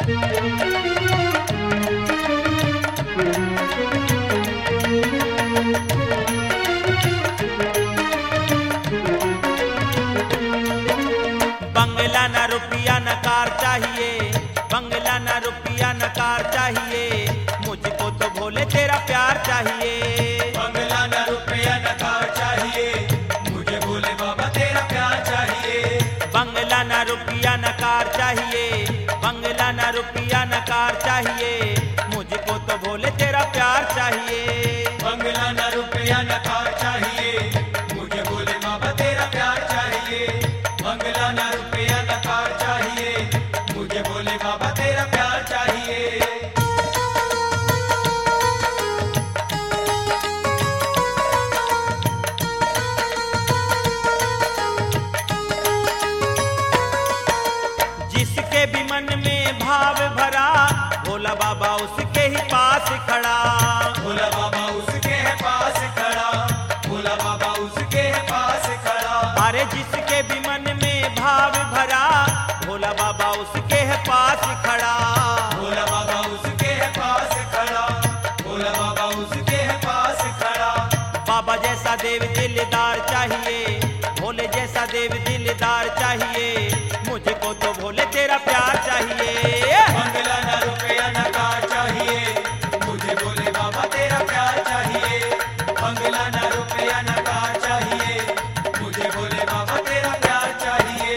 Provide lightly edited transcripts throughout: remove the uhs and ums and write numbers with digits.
बंगला न रुपया न कार चाहिए, बंगला न रुपया न कार चाहिए, मुझको तो भोले तेरा प्यार चाहिए। बंगला न रुपया न कार चाहिए, मुझे भोले बाबा तेरा प्यार चाहिए। बंगला न रुपया न कार चाहिए, बंगला न रुपया न कार चाहिए, मुझको तो भोले तेरा प्यार चाहिए। बंगला न रुपया न कार चाहिए, मुझे भोले बाबा तेरा प्यार चाहिए। बंगला न रुपया न कार चाहिए, मुझे भोले बाबा तेरा प्यार चाहिए। जिसके भी मन में भाव भरा, भोला बाबा उसके ही पास खड़ा। भोला बाबा उसके है पास खड़ा, भोला बाबा उसके है पास खड़ा। अरे जिसके भी मन में भाव भरा, भोला बाबा उसके है पास खड़ा। भोला बाबा उसके है पास खड़ा, भोला बाबा उसके है पास खड़ा। बाबा जैसा देव दिलदार चाहिए, भोले जैसा देव दिलदार चाहिए, मुझको तो भोले तेरा प्यार चाहिए। बंगला न रुपया न कार चाहिए, मुझे भोले बाबा तेरा प्यार चाहिए। बंगला न रुपया न कार चाहिए, मुझे भोले बाबा तेरा प्यार चाहिए।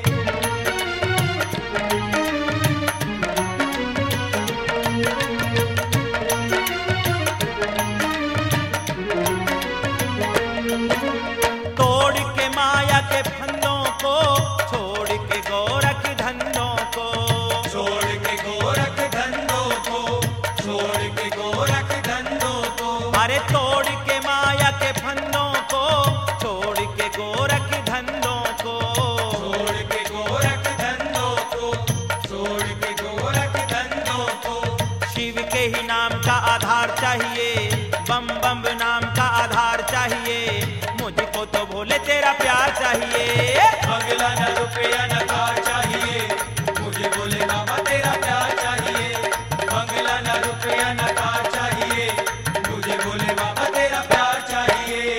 तोड़ के माया के फंदों को, छोड़ के गोरख धंधों को। छोड़ के गोरख धंधों को, छोड़ के गोरख धंधों को। अरे तोड़ के माया के फंदों को, छोड़ के गोरख धंधों को। छोड़ के गोरख धंधों को, छोड़ के गोरख धंधों को। शिव के ही नाम का आधार चाहिए, बम बम नाम का आधार चाहिए, मुझको तो भोले तेरा प्यार चाहिए। बंगला न रुपया न कार चाहिए, मुझे भोले बाबा तेरा प्यार चाहिए। बंगला न रुपया न कार चाहिए, मुझे भोले बाबा तेरा प्यार चाहिए।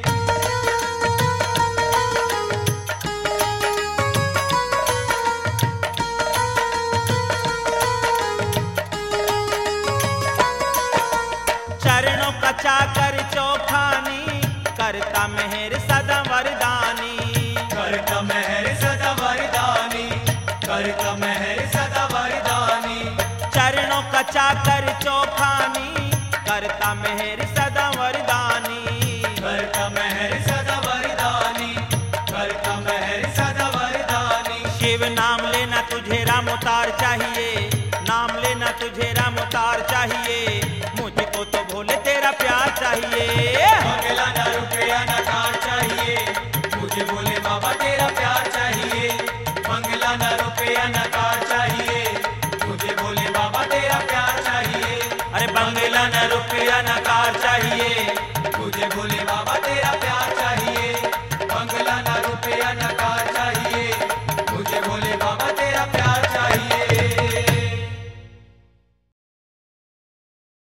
चरणों का चाकर चौखानी, करता मेहर सदा वरदानी। करता मेहर सदा वरदानी, करता मेहर सदा वरदानी। चरणों का चाकर चौखानी, करता मेहर सदा वरदानी। करता मेहर सदा वरदानी, करता मेहर सदा वरदानी। शिव नाम लेना तुझे राम उतार चाहिए, नाम लेना तुझे राम उतार चाहिए, मुझको तो भोले तेरा प्यार चाहिए। बंगला न रुपया न कार चाहिए, मुझे भोले बाबा तेरा प्यार चाहिए। बंगला न रुपया न कार चाहिए, मुझे भोले बाबा तेरा प्यार चाहिए। अरे बंगला न रुपया न कार चाहिए, मुझे भोले बाबा तेरा प्यार